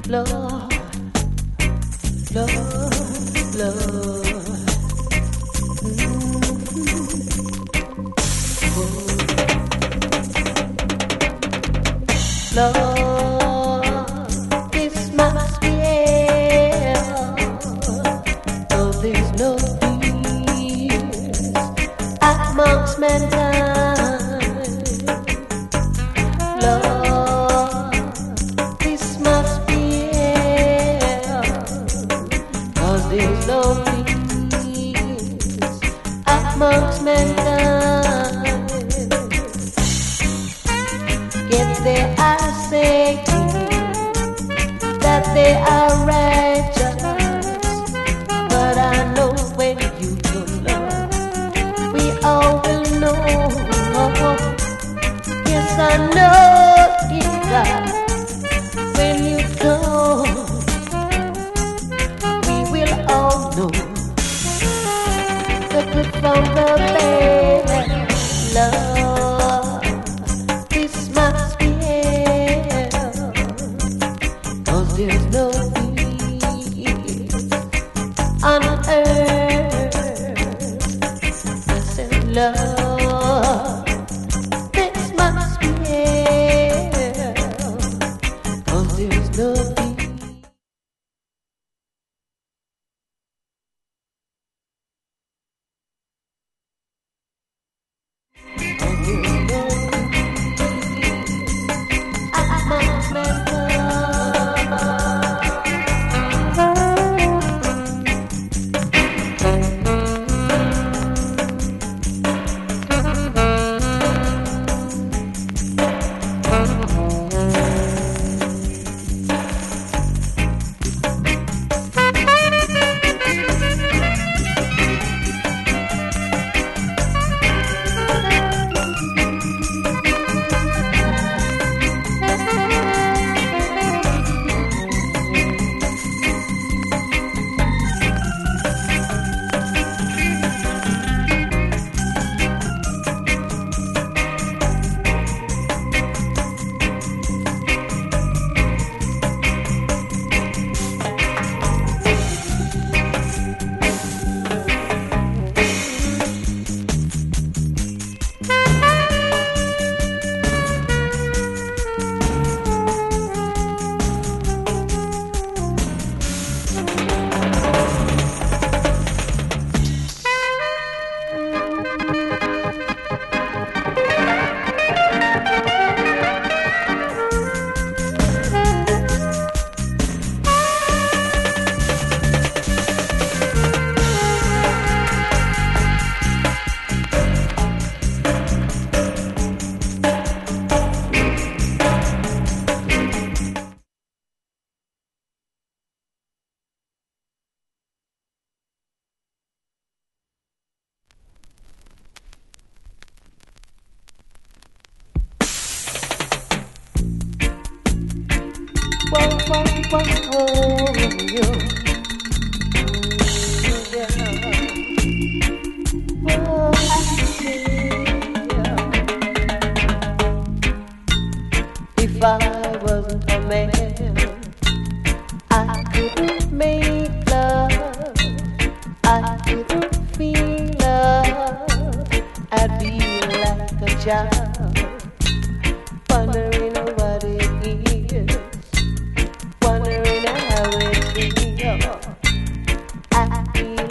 Lord, Lord, Lord. Lord, this must be hell, though there's no peace amongst mankind. Lord, this must be hell, 'cause there's no peace amongst mankind. Yet they are saying that they are righteous, but I know when you come, Lord, we all will know. Yes, I know, dear God, when you come, we will all know the good from the bad. Lord, this must be hell, 'cause there's no peace on earth. I said, Lord, this must be hell, 'cause there's no peace. If I wasn't a man, I couldn't make love, I couldn't feel love. I'd be like a child, wondering what it is, wondering how it feels. I feel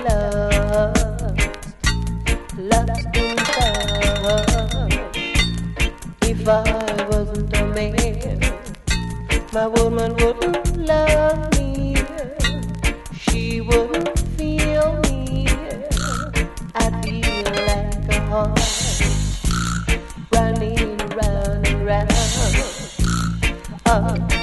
lost in love. If I wasn't a man, my woman wouldn't love me, she wouldn't feel me. I'd feel like a horse running round and round.